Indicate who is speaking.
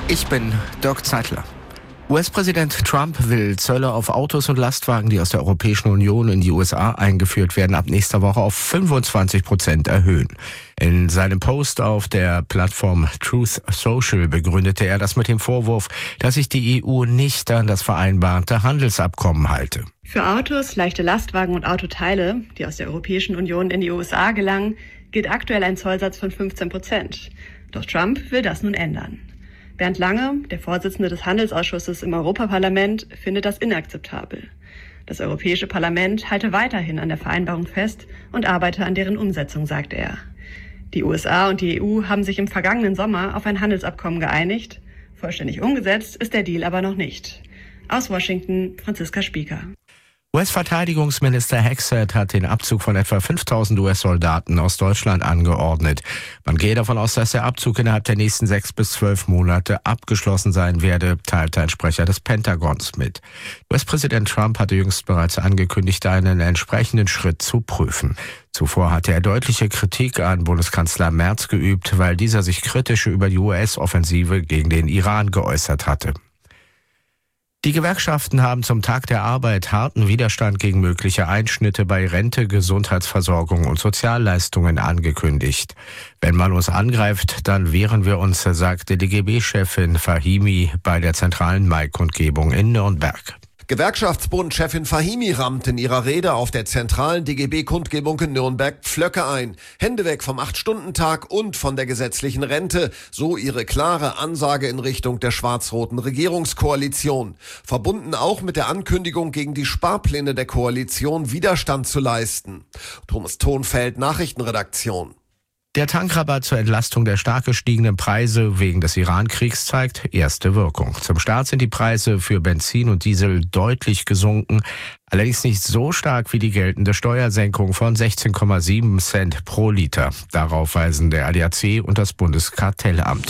Speaker 1: Ich bin Dirk Zeitler. US-Präsident Trump will Zölle auf Autos und Lastwagen, die aus der Europäischen Union in die USA eingeführt werden, ab nächster Woche auf 25% erhöhen. In seinem Post auf der Plattform Truth Social begründete er das mit dem Vorwurf, dass sich die EU nicht an das vereinbarte Handelsabkommen halte.
Speaker 2: Für Autos, leichte Lastwagen und Autoteile, die aus der Europäischen Union in die USA gelangen, gilt aktuell ein Zollsatz von 15%. Doch Trump will das nun ändern. Bernd Lange, der Vorsitzende des Handelsausschusses im Europaparlament, findet das inakzeptabel. Das Europäische Parlament halte weiterhin an der Vereinbarung fest und arbeite an deren Umsetzung, sagt er. Die USA und die EU haben sich im vergangenen Sommer auf ein Handelsabkommen geeinigt. Vollständig umgesetzt ist der Deal aber noch nicht. Aus Washington, Franziska Spieker.
Speaker 1: US-Verteidigungsminister Hexet hat den Abzug von etwa 5.000 US-Soldaten aus Deutschland angeordnet. Man gehe davon aus, dass der Abzug innerhalb der nächsten 6 bis 12 Monate abgeschlossen sein werde, teilte ein Sprecher des Pentagons mit. US-Präsident Trump hatte jüngst bereits angekündigt, einen entsprechenden Schritt zu prüfen. Zuvor hatte er deutliche Kritik an Bundeskanzler Merz geübt, weil dieser sich kritisch über die US-Offensive gegen den Iran geäußert hatte. Die Gewerkschaften haben zum Tag der Arbeit harten Widerstand gegen mögliche Einschnitte bei Rente, Gesundheitsversorgung und Sozialleistungen angekündigt. Wenn man uns angreift, dann wehren wir uns, sagte DGB-Chefin Fahimi bei der zentralen Mai-Kundgebung in Nürnberg.
Speaker 3: Gewerkschaftsbund-Chefin Fahimi rammt in ihrer Rede auf der zentralen DGB-Kundgebung in Nürnberg Pflöcke ein. Hände weg vom 8-Stunden-Tag und von der gesetzlichen Rente. So ihre klare Ansage in Richtung der schwarz-roten Regierungskoalition. Verbunden auch mit der Ankündigung, gegen die Sparpläne der Koalition Widerstand zu leisten. Thomas Thonfeld, Nachrichtenredaktion.
Speaker 1: Der Tankrabatt zur Entlastung der stark gestiegenen Preise wegen des Iran-Kriegs zeigt erste Wirkung. Zum Start sind die Preise für Benzin und Diesel deutlich gesunken, allerdings nicht so stark wie die geltende Steuersenkung von 16,7 Cent pro Liter. Darauf weisen der ADAC und das Bundeskartellamt.